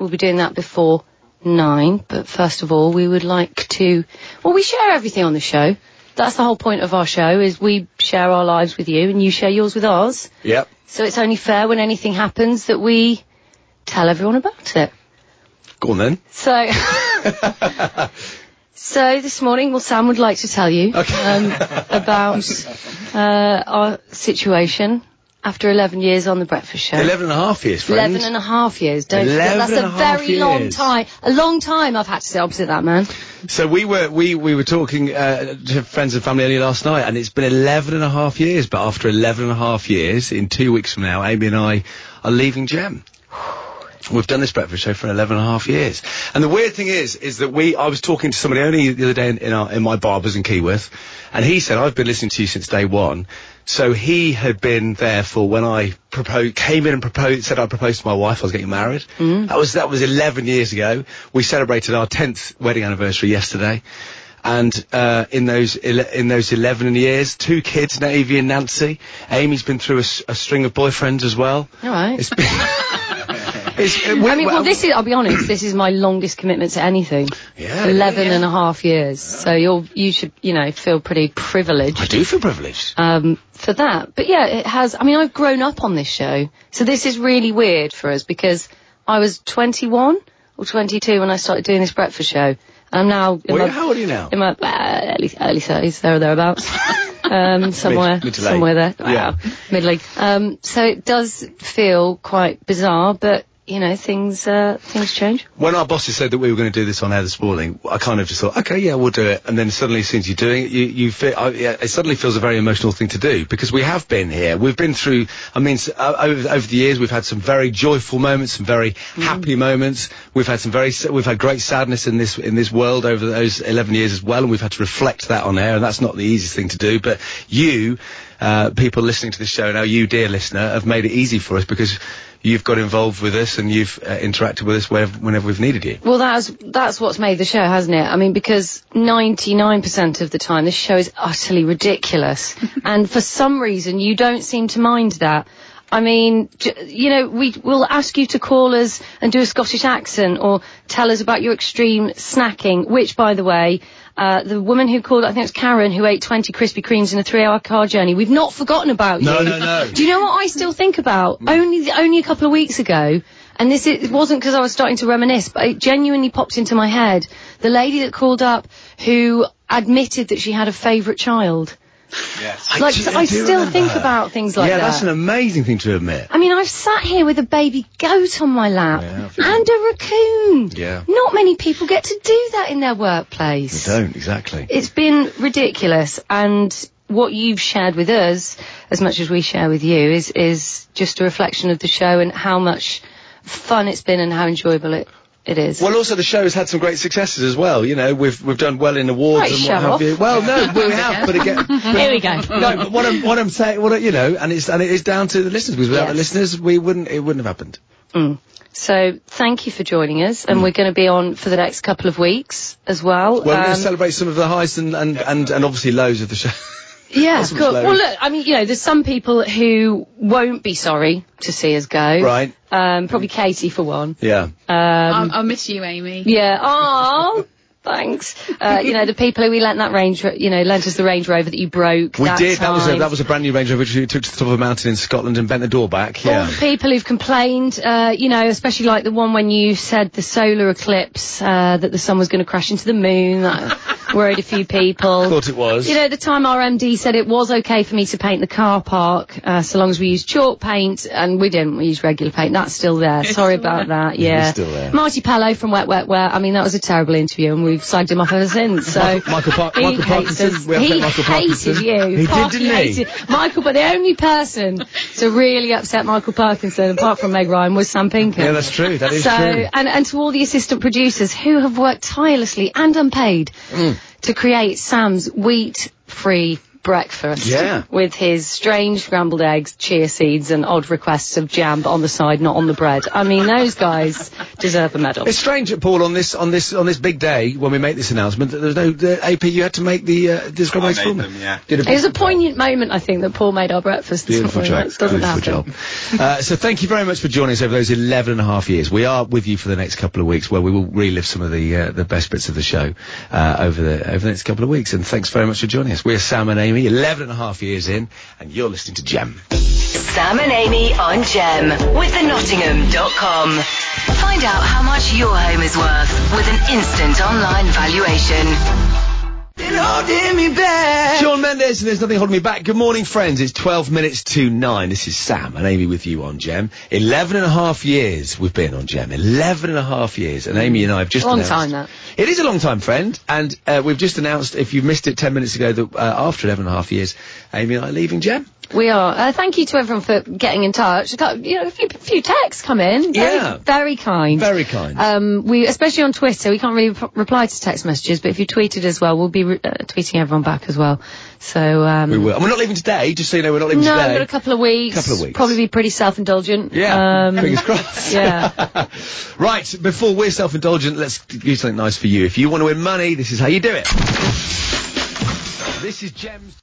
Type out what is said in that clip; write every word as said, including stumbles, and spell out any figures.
we'll be doing that before nine. But first of all, we would like to... Well, we share everything on the show. That's the whole point of our show, is we share our lives with you and you share yours with ours. Yep. So it's only fair when anything happens that we tell everyone about it. Go on then. So... So this morning, well, Sam would like to tell you okay. um, about uh, our situation after eleven years on The Breakfast Show. Eleven and a half years, friends. Eleven and a half years, don't forget. That's a very long time. A long time I've had to sit opposite that man. So we were we, we were talking uh, to friends and family only last night, and it's been eleven and a half years, but after eleven and a half years, in two weeks from now, Amy and I are leaving Gem. We've done this breakfast show for eleven and a half years. And the weird thing is, is that we, I was talking to somebody only the other day in, in, our, in my barbers in Keyworth, and he said, I've been listening to you since day one. So he had been there for when I proposed, came in and proposed, said I proposed to my wife, I was getting married. Mm. That was, that was eleven years ago. We celebrated our tenth wedding anniversary yesterday. And, uh, in those, in those eleven years, two kids, Navy and Nancy. Amy's been through a, a string of boyfriends as well. All right. It's been It's, uh, we, I mean, well, this is, I'll be honest, this is my longest commitment to anything. Yeah. Eleven yeah. and a half years. Yeah. So you're, you should, you know, feel pretty privileged. I do feel privileged. Um, for that. But yeah, it has, I mean, I've grown up on this show. So this is really weird for us because I was twenty-one or twenty-two when I started doing this breakfast show. I'm now... In well, my, how old are you now? In my, uh, early, early thirties, there or thereabouts. um, somewhere, mid, mid to somewhere there. Yeah. Wow. Middling. Um, so it does feel quite bizarre, but, you know, things, uh, things change. When our bosses said that we were going to do this on air this morning, I kind of just thought, okay, yeah, we'll do it. And then suddenly, as soon as you're doing it, you, you feel, uh, yeah, it suddenly feels a very emotional thing to do, because we have been here. We've been through, I mean, uh, over, over the years, we've had some very joyful moments, some very mm. happy moments. We've had some very, we've had great sadness in this, in this world over those eleven years as well, and we've had to reflect that on air, and that's not the easiest thing to do. But you, uh, people listening to this show now, you, dear listener, have made it easy for us, because you've got involved with us and you've uh, interacted with us whenever, whenever we've needed you. Well, that's that's what's made the show, hasn't it? I mean, because ninety-nine percent of the time this show is utterly ridiculous. And for some reason, you don't seem to mind that. I mean, j- you know, we will ask you to call us and do a Scottish accent or tell us about your extreme snacking, which, by the way, uh, the woman who called, I think it was Karen, who ate twenty Krispy Kremes in a three-hour car journey. We've not forgotten about no, you. No, no, no. Do you know what I still think about? Mm. Only, only a couple of weeks ago, and this is, it wasn't because I was starting to reminisce, but it genuinely popped into my head. The lady that called up who admitted that she had a favourite child. Yes. Like, I, do, I, I do still think her. about things like yeah, that. Yeah, that's an amazing thing to admit. I mean, I've sat here with a baby goat on my lap yeah, and a raccoon. Yeah. Not many people get to do that in their workplace. They don't, exactly. It's been ridiculous, and what you've shared with us, as much as we share with you, is, is just a reflection of the show and how much fun it's been and how enjoyable it It is. Well, also the show's had some great successes as well. You know, we've we've done well in awards right, and show what have off. you. Well, no, we have, but again, but, here we go. No, but what I'm what I'm saying, what I, you know, and it's and it is down to the listeners, because without yes. the listeners, we wouldn't it wouldn't have happened. Mm. So thank you for joining us, and mm. we're going to be on for the next couple of weeks as well. Well, we're um, going to celebrate some of the highs and and and, and obviously lows of the show. Yeah, cool. Well, look, I mean, you know, there's some people who won't be sorry to see us go. Right. Um, probably Katie for one. Yeah. Um, I'll, I'll miss you, Amy. Yeah. Oh, thanks. Uh, you know, the people who we lent that Range, Ro- you know, lent us the Range Rover that you broke. We that did. Time. That was a that was a brand new Range Rover which we took to the top of a mountain in Scotland and bent the door back. Yeah. All the people who've complained, uh, you know, especially like the one when you said the solar eclipse, uh, that the sun was going to crash into the moon. That worried a few people. Thought it was. You know, the time our M D said it was okay for me to paint the car park, uh, so long as we used chalk paint, and we didn't. We used regular paint. That's still there. It's Sorry still about there. that. Yeah. It's still there. Marty Pello from Wet Wet Wet. I mean, that was a terrible interview, and we've slagged him off ever since. So Michael, Par- he Michael hates Parkinson. us. We have He Michael hated Parkinson. you. He Parky did, didn't he? hated Michael, but the only person to really upset Michael Parkinson, apart from Meg Ryan, was Sam Pinker. Yeah, that's true. That is so, true. And, and to all the assistant producers who have worked tirelessly and unpaid Mm. to create Sam's wheat-free breakfast. Yeah. With his strange scrambled eggs, chia seeds, and odd requests of jam, but on the side, not on the bread. I mean, those guys deserve a medal. It's strange, Paul, on this on this on this big day when we make this announcement that there's no the A P. You had to make the uh, the scrambled eggs for me. Yeah. Did a It was a poignant moment, I think, that Paul made our breakfast this Beautiful morning. job. That doesn't Beautiful happen. job. Uh, so thank you very much for joining us over those eleven and a half years. We are with you for the next couple of weeks, where we will relive some of the uh, the best bits of the show uh, over the over the next couple of weeks. And thanks very much for joining us. We're Sam and Amy, eleven and a half years in, and you're listening to Gem. Sam and Amy on Gem with the Nottingham dot com. Find out how much your home is worth with an instant online valuation. Shawn Mendes, and there's nothing holding me back. Good morning, friends. It's twelve minutes to nine. This is Sam and Amy with you on Gem. Eleven and a half years we've been on Gem. Eleven and a half years. And Amy and I have just Long announced... time, that. It is a long time, friend. And uh, we've just announced, if you missed it ten minutes ago, that uh, after eleven and a half years, Amy and I are leaving Gem. We are. Uh, thank you to everyone for getting in touch. Got, you know, a few, few texts come in. Very, Yeah. Very kind. Very kind. Um, we, especially on Twitter, we can't really p- reply to text messages, but if you tweeted as well, we'll be re- uh, tweeting everyone back as well. So, um. We will. And we're not leaving today, just so you know, we're not leaving No, today. but a couple of weeks. Couple of weeks. Probably be pretty self-indulgent. Yeah. Um, Fingers crossed. Yeah. Right, before we're self-indulgent, let's do something nice for you. If you want to win money, this is how you do it. This is Gem's...